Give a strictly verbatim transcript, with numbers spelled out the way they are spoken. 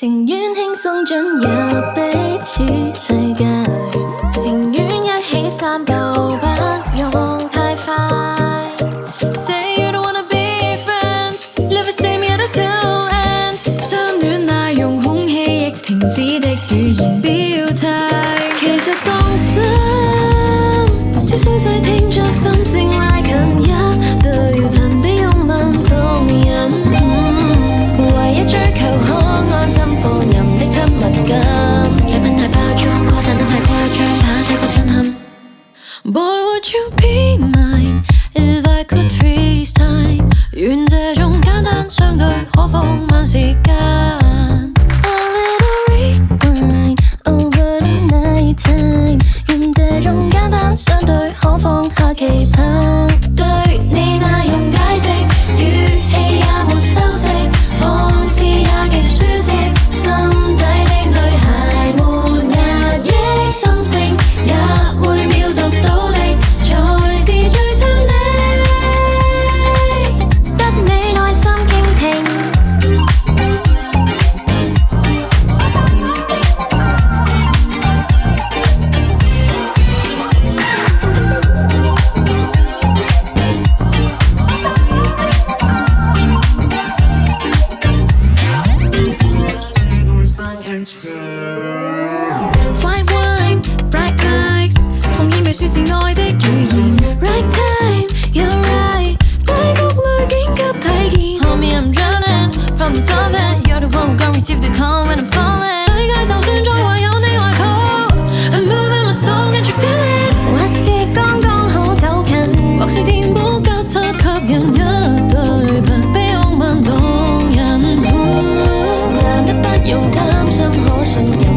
情願輕鬆進入彼此世界，情願一起散步，不用太快。Say you don't wanna be friends, live the same at the two ends。相戀那用空氣亦停止的語言表態，其實當心，只需細聽着心聲拉近一對頻比擁吻動人。唯一追求可安心放任的親密感，禮品太包裝，誇讚得太誇張，怕太過震撼。Boy, would you be mine if I could freeze time？ 願這種簡單相對可放慢時間。A little rewind over the night time， 願這種簡單相對可放下期盼。對你那用解釋，語氣也沒修飾，放肆也極舒適，心底的女孩沒壓抑，心聲也會秒讀到的，才是最親的，得你耐心傾聽。Fine wine, bright lights， 烽煙被說是愛的語言。Right time, you're right， 低谷裏緊急體檢。Hold me, I'm drowning, problem solve it。You're the one who gon' receive the call when I'm falling。世界就算再壞有你愛抱 ，I'm moving my soul, can't you feel it？ 還是剛剛好走近，莫是填補隔出吸引一對頻比擁吻動人。難得不用擔心可信任。